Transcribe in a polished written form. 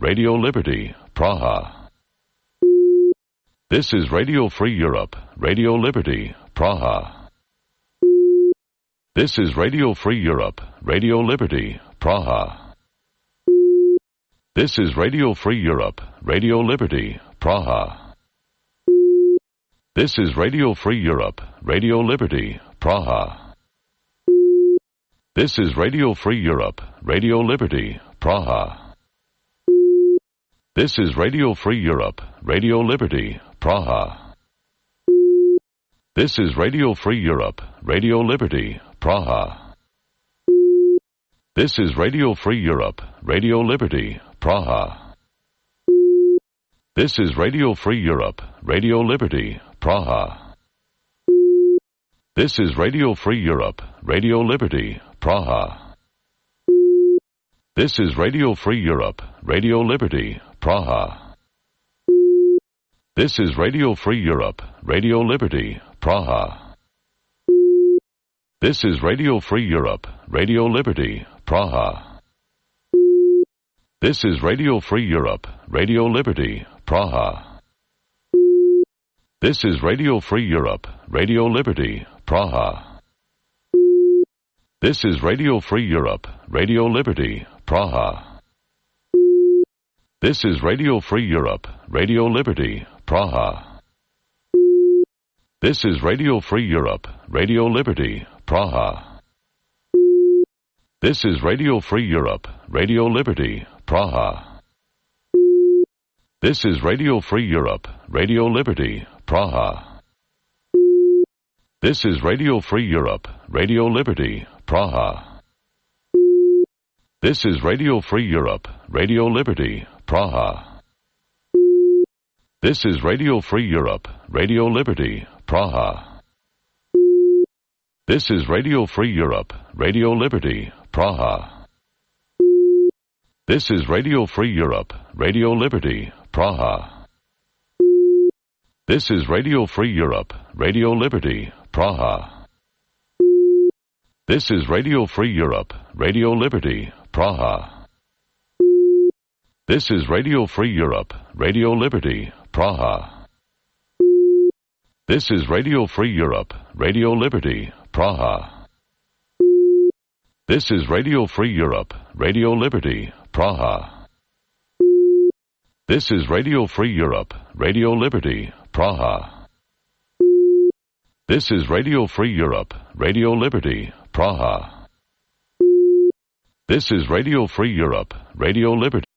Radio Liberty, Praha. This is Radio Free Europe, Radio Liberty, Praha. This is Radio Free Europe, Radio Liberty, Praha. This is Radio Free Europe, Radio Liberty, Praha. This is Radio Free Europe, Radio Liberty, Praha. This is Radio Free Europe, Radio Liberty, Praha. This is Radio Free Europe, Radio Liberty, Praha. This is Radio Free Europe, Radio Liberty, Praha. This is Radio Free Europe, Radio Liberty, Praha. This is Radio Free Europe, Radio Liberty, Praha. This is Radio Free Europe, Radio Liberty, Praha. This is Radio Free Europe, Radio Liberty, Praha. This is Radio Free Europe, Radio Liberty, Praha. This is Radio Free Europe, Radio Liberty, Praha. This is Radio Free Europe, Radio Liberty, Praha. This is Radio Free Europe, Radio Liberty, Praha. This is Radio Free Europe, Radio Liberty, Praha. This is Radio Free Europe, Radio Liberty, Praha. This is Radio Free Europe, Radio Liberty, Praha. This is Radio Free Europe, Radio Liberty, Praha. This is Radio Free Europe, Radio Liberty, Praha. This is Radio Free Europe, Radio Liberty, Praha. This is Radio Free Europe, Radio Liberty, Praha. This is Radio Free Europe, Radio Liberty, Praha. This is Radio Free Europe, Radio Liberty, Praha. This is Radio Free Europe, Radio Liberty, Praha. This is Radio Free Europe, Radio Liberty, Praha. This is Radio Free Europe, Radio Liberty, Praha. This is Radio Free Europe, Radio Liberty, Praha. This is Radio Free Europe, Radio Liberty, Praha. This is Radio Free Europe, Radio Liberty, Praha. This is Radio Free Europe, Radio Liberty, Praha. This is Radio Free Europe, Radio Liberty, Praha. This is Radio Free Europe, Radio Liberty.